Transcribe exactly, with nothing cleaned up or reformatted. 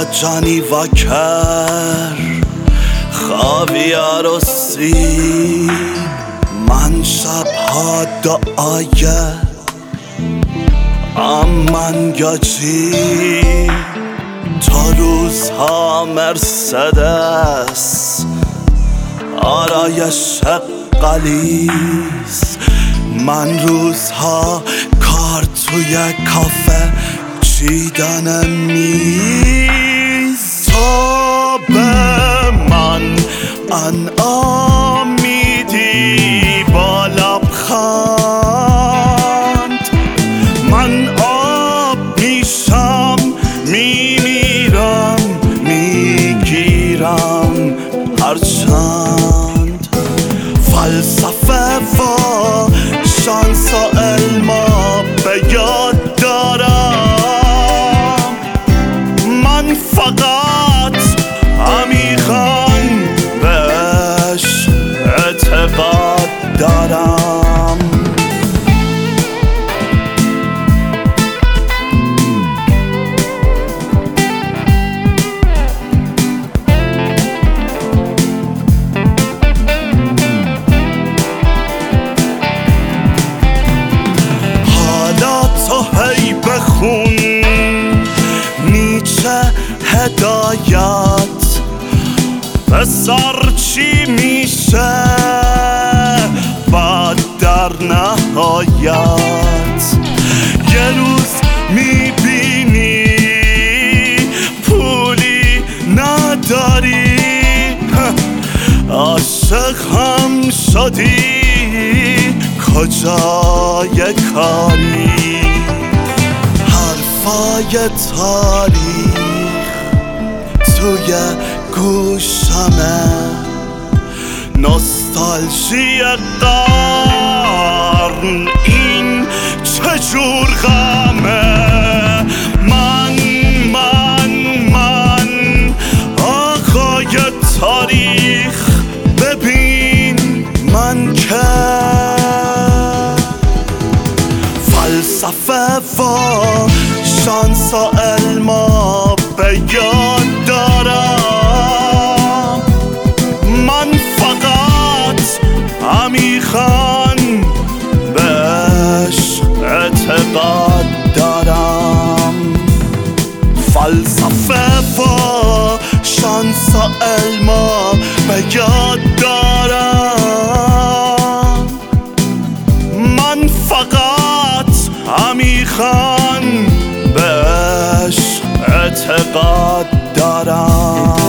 جانی و کر خاویار و سیب من شبها دعایه امن گاچی تا روزها مرسدس آرایش قلیز من روزها کار توی کافه چیدن میز تا به من انعام میدی با لبخند من آب میشم میمیرم میگیرم هرچند فلسفه و شانس و علما به یاد دارم من فقط عمیقاً بهش اعتقاد دارم هی بخون نیچه هدایت پسر چی میشه بعد در نهایت یه روز میبینی پولی نداری عاشق هم شدی کجای کاری حرفای تاریخ توی گوشمه نوستالژی قرن این چجور غمه من من من آقای تاریخ ببین من که فلسفه و شانس و علما به یاد دارم من فقط عمیقاً بهش اعتقاد دارم فلسفه و شانس و علما به یاد دارم من فقط عمیقاً بهش اعتقاد دارم